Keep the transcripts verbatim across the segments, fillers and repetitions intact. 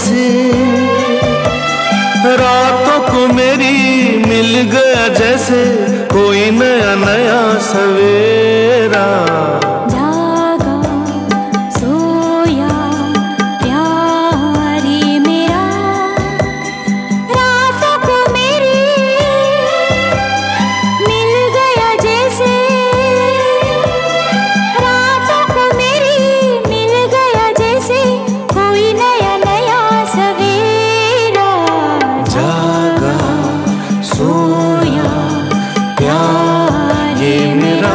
जैसे, रातों को मेरी मिल गया जैसे कोई नया नया सवेरा। जागा सोया प्यारी मेरा, रातों को मेरी मिल गया जैसे, रातों को मेरी मिल गया जैसे कोई नया नया सवेरा। जागा सोया प्यार ये मेरा।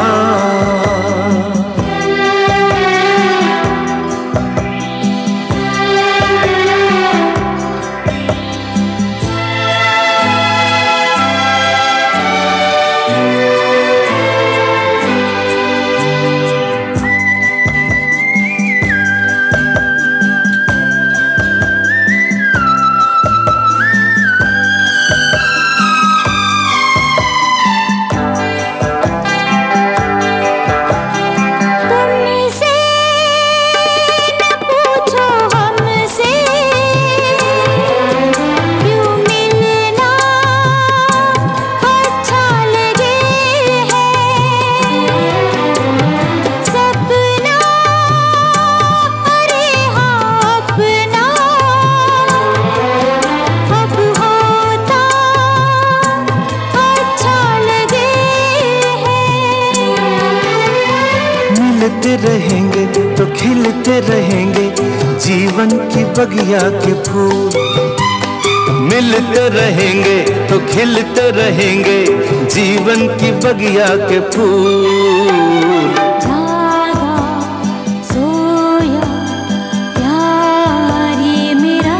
मिलते रहेंगे तो खिलते रहेंगे जीवन की बगिया के फूल। मिलते रहेंगे तो खिलते रहेंगे जीवन की बगिया के फूल। जागा सोया प्यार ये मेरा,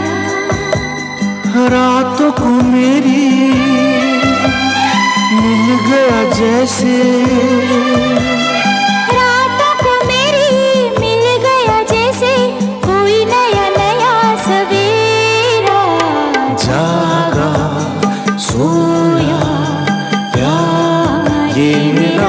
रातों को मेरी मिल गया जैसे, जागा सोया प्यार ये मेरा।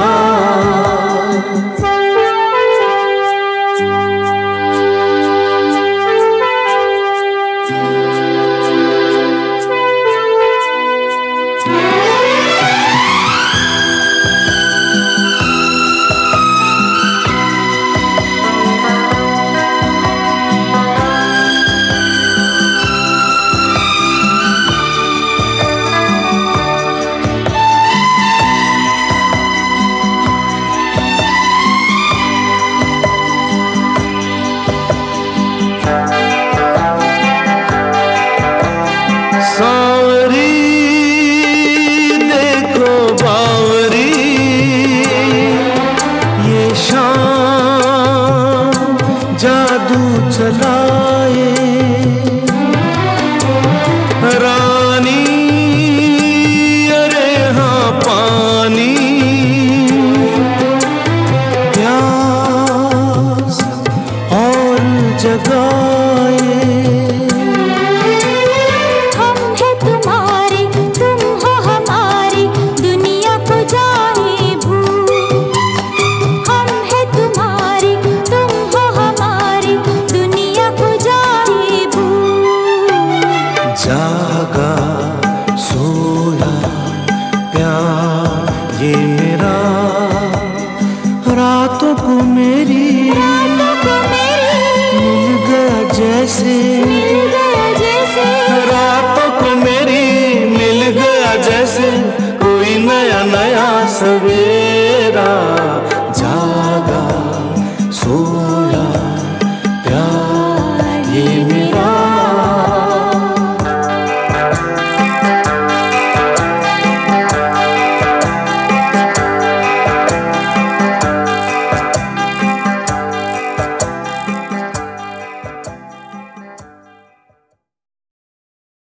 सांवरी देखो बावरी ये शाम जादू चलाए, रानी अरे हाँ पानी प्यास और जगाए।